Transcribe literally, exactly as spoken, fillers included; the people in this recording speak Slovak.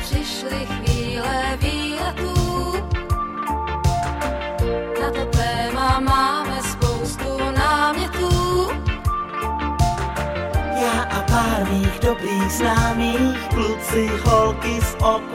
přišly chvíle výletů. Na to téma máme spoustu námětů. Já a pár mých dobrých známých, kluci, holky z okolí.